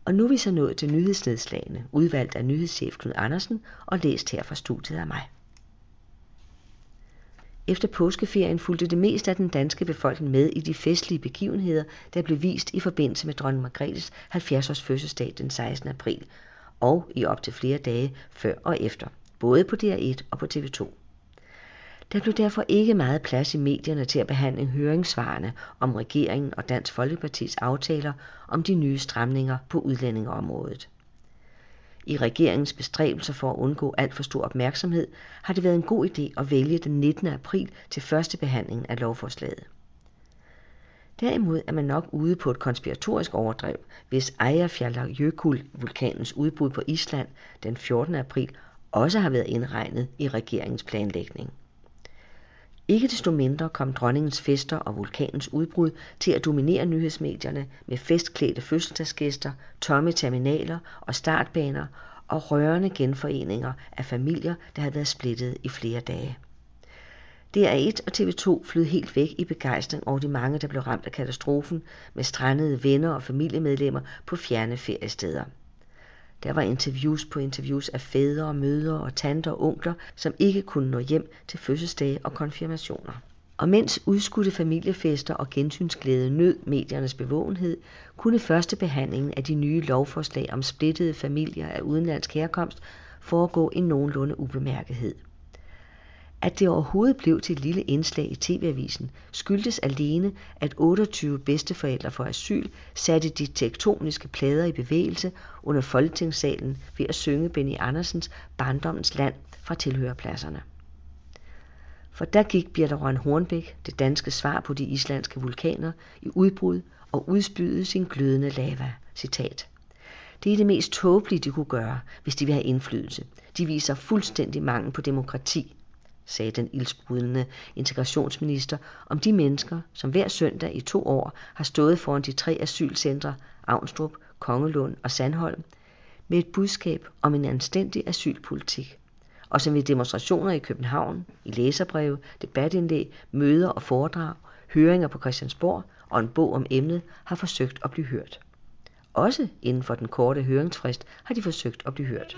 Og nu er vi så nået til nyhedsnedslagene, udvalgt af nyhedschef Knud Andersen og læst her fra studiet af mig. Efter påskeferien fulgte det meste af den danske befolkning med i de festlige begivenheder, der blev vist i forbindelse med dronning Margrethes 70-års fødselsdag den 16. april, og i op til flere dage før og efter, både på DR1 og på TV2. Der blev derfor ikke meget plads i medierne til at behandle høringssvarene om regeringen og Dansk Folkepartis aftaler om de nye stramninger på udlændingeområdet. I regeringens bestræbelser for at undgå alt for stor opmærksomhed, har det været en god idé at vælge den 19. april til første behandling af lovforslaget. Derimod er man nok ude på et konspiratorisk overdrev, hvis Eyjafjallajökull-vulkanens udbrud på Island den 14. april også har været indregnet i regeringens planlægning. Ikke desto mindre kom dronningens fester og vulkanens udbrud til at dominere nyhedsmedierne med festklædte fødselsdagsgæster, tomme terminaler og startbaner og rørende genforeninger af familier, der havde været splittet i flere dage. DR1 og TV2 flød helt væk i begejstring over de mange, der blev ramt af katastrofen med strandede venner og familiemedlemmer på fjerne feriesteder. Der var interviews på interviews af fædre, mødre og tanter og onkler, som ikke kunne nå hjem til fødselsdage og konfirmationer. Og mens udskudte familiefester og gensynsglæde nød mediernes bevågenhed, kunne første behandlingen af de nye lovforslag om splittede familier af udenlandsk herkomst foregå i nogenlunde ubemærkethed. At det overhovedet blev til et lille indslag i TV-avisen, skyldtes alene, at 28 bedsteforældre for asyl satte de tektoniske plader i bevægelse under Folketingssalen ved at synge Benny Andersens Barndommens Land fra tilhørerpladserne. For der gik Birthe Rønn Hornbech, det danske svar på de islandske vulkaner, i udbrud og udspydede sin glødende lava. Citat. Det er det mest tåbelige, de kunne gøre, hvis de vil have indflydelse. De viser fuldstændig mangel på demokrati, sagde den ildsprudlende integrationsminister om de mennesker, som hver søndag i 2 år har stået foran de 3 asylcentre, Avnstrup, Kongelund og Sandholm, med et budskab om en anstændig asylpolitik, og som ved demonstrationer i København, i læserbreve, debatindlæg, møder og foredrag, høringer på Christiansborg og en bog om emnet har forsøgt at blive hørt. Også inden for den korte høringsfrist har de forsøgt at blive hørt.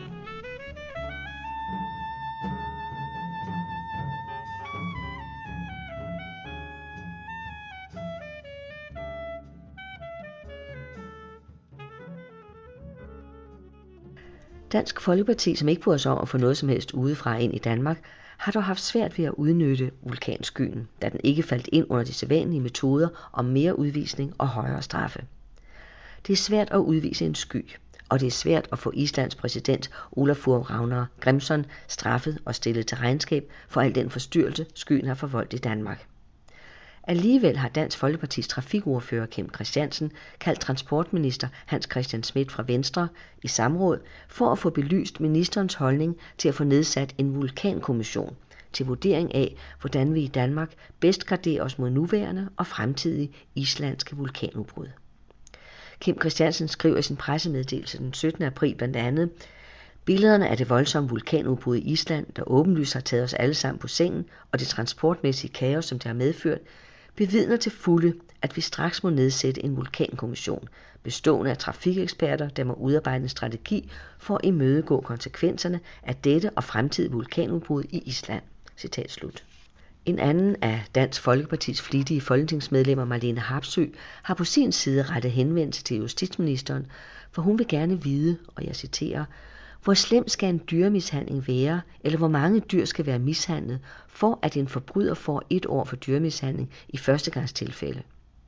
Dansk Folkeparti, som ikke bryder sig om at få noget som helst udefra ind i Danmark, har dog haft svært ved at udnytte vulkanskyen, da den ikke faldt ind under de sædvanlige metoder om mere udvisning og højere straffe. Det er svært at udvise en sky, og det er svært at få Islands præsident Ólafur Ragnar Grímsson straffet og stillet til regnskab for al den forstyrrelse, skyen har forvoldt i Danmark. Alligevel har Dansk Folkepartis trafikordfører Kim Christiansen kaldt transportminister Hans Christian Schmidt fra Venstre i samråd for at få belyst ministerens holdning til at få nedsat en vulkankommission til vurdering af, hvordan vi i Danmark bedst garderer os mod nuværende og fremtidige islandske vulkanudbrud. Kim Christiansen skriver i sin pressemeddelelse den 17. april blandt andet: billederne af det voldsomme vulkanudbrud i Island, der åbenlyst har taget os alle sammen på sengen, og det transportmæssige kaos, som det har medført, bevidner til fulde, at vi straks må nedsætte en vulkankommission, bestående af trafikeksperter, der må udarbejde en strategi for at imødegå konsekvenserne af dette og fremtidige vulkanudbrud i Island. Citat slut. En anden af Dansk Folkepartis flittige folketingsmedlemmer, Marlene Harpsøe, har på sin side rettet henvendelse til justitsministeren, for hun vil gerne vide, og jeg citerer, hvor slem skal en dyremishandling være, eller hvor mange dyr skal være mishandlet, for at en forbryder får 1 år for dyremishandling i førstegangstilfælde.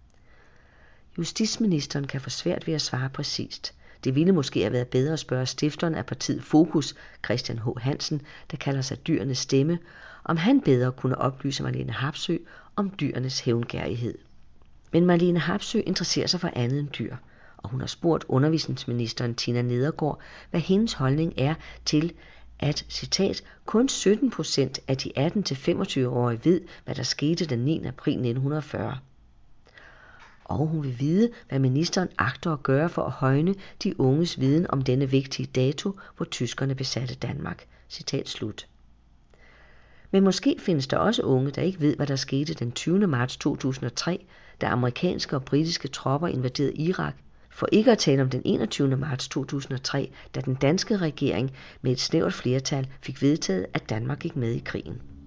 Justitsministeren kan få svært ved at svare præcist. Det ville måske have været bedre at spørge stifteren af partiet Fokus, Christian H. Hansen, der kalder sig dyrenes stemme, om han bedre kunne oplyse Marlene Harpsøe om dyrenes hævngærighed. Men Marlene Harpsøe interesserer sig for andet end dyr, og hun har spurgt undervisningsministeren Tina Nedergaard, hvad hendes holdning er til, at, citat, kun 17% af de 18-25-årige ved, hvad der skete den 9. april 1940. Og hun vil vide, hvad ministeren agter at gøre for at højne de unges viden om denne vigtige dato, hvor tyskerne besatte Danmark. Citat slut. Men måske findes der også unge, der ikke ved, hvad der skete den 20. marts 2003, da amerikanske og britiske tropper invaderede Irak, For ikke at tale om den 21. marts 2003, da den danske regering med et snævert flertal fik vedtaget, at Danmark gik med i krigen.